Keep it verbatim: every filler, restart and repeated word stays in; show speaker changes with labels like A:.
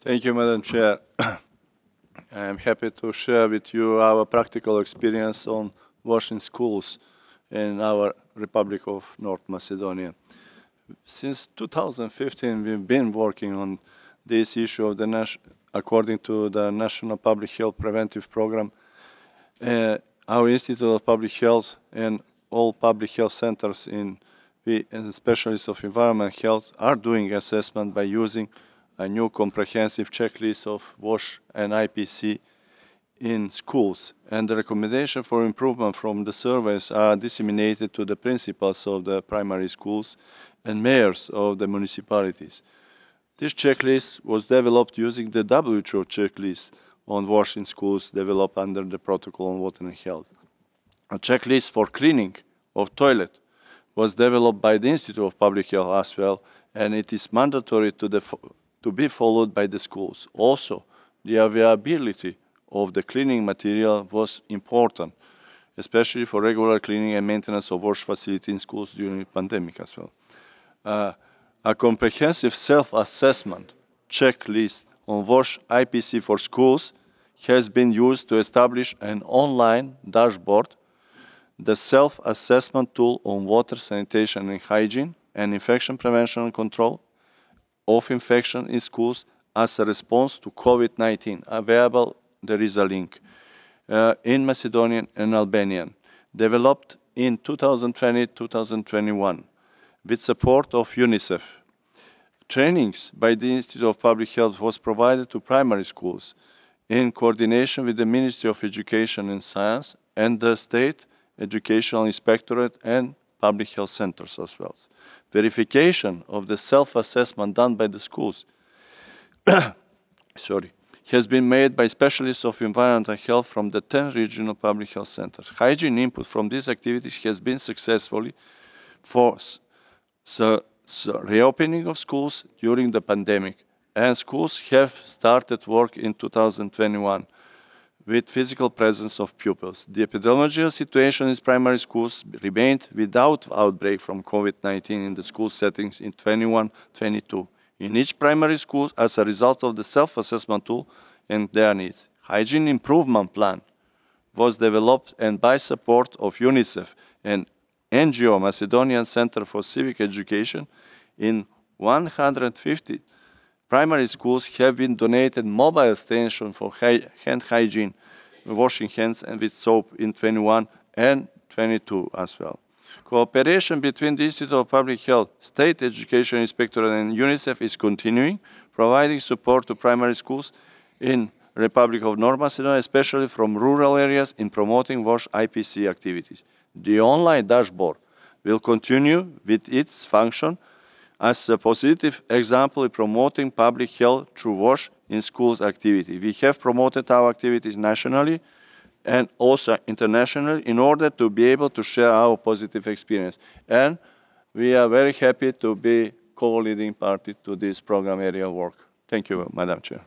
A: Thank you, Madam Chair. I am happy to share with you our practical experience on washing schools in our Republic of North Macedonia. Since two thousand fifteen, we've been working on this issue of the nation, according to the National Public Health Preventive Program. Uh, our Institute of Public Health and all public health centers in we and specialists of environment health are doing assessment by using a new comprehensive checklist of WASH and I P C in schools, and the recommendation for improvement from the surveys are disseminated to the principals of the primary schools and mayors of the municipalities. This checklist was developed using the W H O checklist on WASH in schools developed under the Protocol on Water and Health. A checklist for cleaning of toilet was developed by the Institute of Public Health as well, and it is mandatory to, the, to be followed by the schools. Also, the availability of the cleaning material was important, especially for regular cleaning and maintenance of wash facilities in schools during the pandemic as well. Uh, a comprehensive self-assessment checklist on WASH I P C for schools has been used to establish an online dashboard, the self-assessment tool on water, sanitation and hygiene, and infection prevention and control of infection in schools as a response to COVID nineteen. Available, there is a link, uh, in Macedonian and Albanian, developed in two thousand twenty to two thousand twenty-one with support of UNICEF. Trainings by the Institute of Public Health was provided to primary schools in coordination with the Ministry of Education and Science and the State Educational Inspectorate and public health centers as well. Verification of the self-assessment done by the schools sorry, has been made by specialists of environmental health from the ten regional public health centers. Hygiene input from these activities has been successfully for the reopening of schools during the pandemic, and schools have started work in two thousand twenty-one with physical presence of pupils. The epidemiological situation in primary schools remained without outbreak from COVID nineteen in the school settings in twenty-one twenty-two. In each primary school, as a result of the self-assessment tool and their needs, hygiene improvement plan was developed, and by support of UNICEF and N G O Macedonian Center for Civic Education, in one hundred fifty primary schools have been donated mobile stations for hand hygiene, washing hands and with soap in twenty-one and twenty-two as well. Cooperation between the Institute of Public Health, State Education Inspectorate and UNICEF is continuing, providing support to primary schools in Republic of North Macedonia, especially from rural areas, in promoting WASH I P C activities. The online dashboard will continue with its function as a positive example in promoting public health through WASH in schools activity. We have promoted our activities nationally and also internationally in order to be able to share our positive experience. And we are very happy to be co-leading party to this program area work. Thank you, Madam Chair.